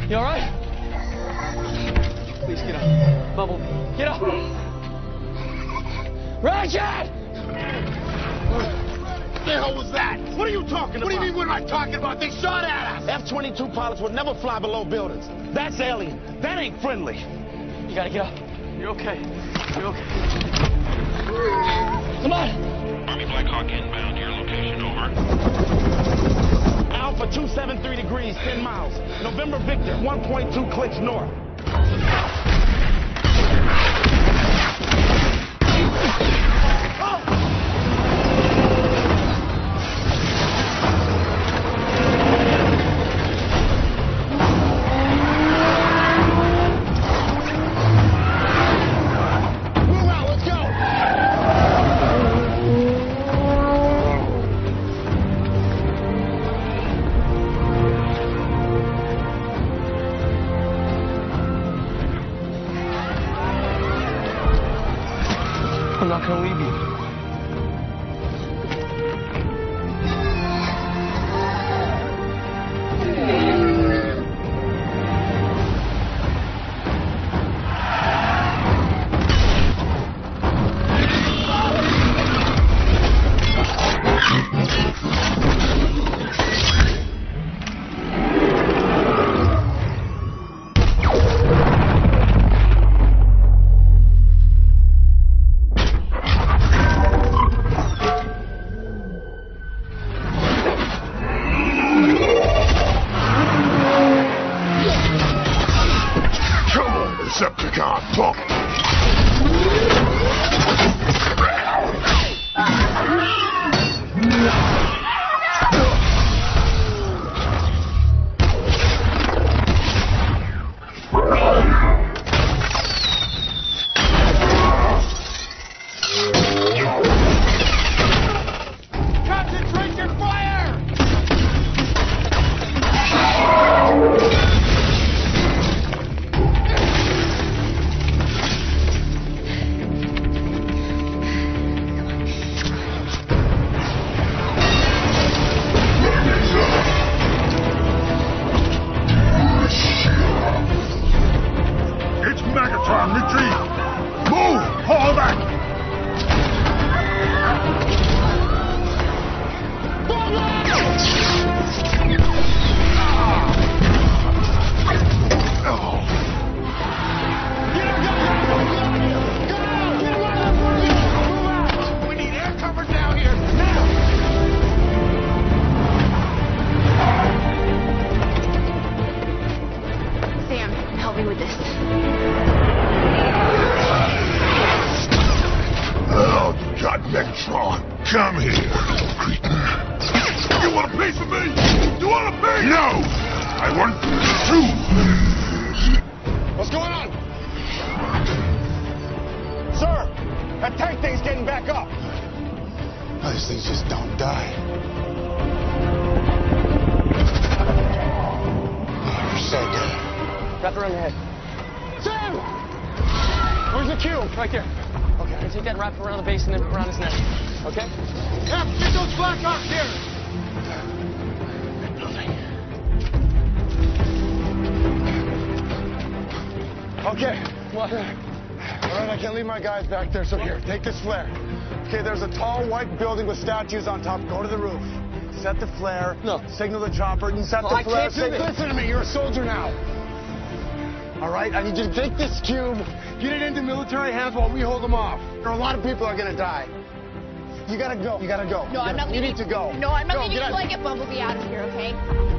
You all right? Please get up. Bumblebee, get up. Ratchet! What the hell was that? What are you talking about? What do you mean we're not talking about? They shot at us! F-22 pilots would never fly below buildings. That's alien. That ain't friendly. You gotta get up. You're okay. You're okay. Come on! Army Black Hawk inbound. Your location, over. Alpha 273 degrees, 10 miles. November Victor, 1.2 clicks north. I'm not gonna leave you. Decepticon, talk! Concentration fire! It's Megatron, retreat! Move! Fall back! We need air cover down here, now! Sam, help me with this. Oh, you got Megatron. Come here, cretin. You want a piece of me? You want a piece? No! I want two! What's going on? Sir, that tank thing's getting back up. These things just don't die. Oh, you're so dead. Wrap it around your head. Sam! Where's the cube? Right there. Okay, I'm gonna take that and wrap it around the base and then around his neck. Okay? F, get those Black Hawks here! Okay. What? All right, I can't leave my guys back there, so here, take this flare. Okay, there's a tall white building with statues on top. Go to the roof. Set the flare. No. Signal the chopper and set No, the I flare. can't do this. Listen to me, you're a soldier now. All right, I need you to take this cube, get it into military hands while we hold them off. There are a lot of people are gonna die. You gotta go. You gotta go. No, I'm not You leaving. need to go. No, I'm not Go, leaving get until out. I get Bumblebee out of here, okay?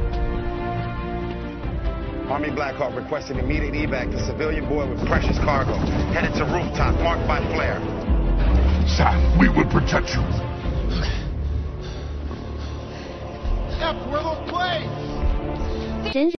Army Black Hawk requesting immediate evac to civilian boy with precious cargo. Headed to rooftop marked by flare. Sam, we will protect you. Okay. F, where are those planes?